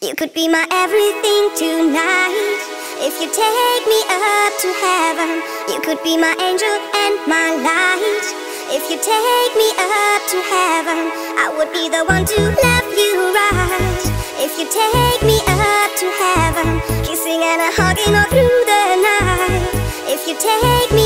You could be my everything tonight. If you take me up to heaven, you could be my angel and my light. If you take me up to heaven, I would be the one to love you right. If you take me up to heaven, kissing and a hugging all through the night. If you take me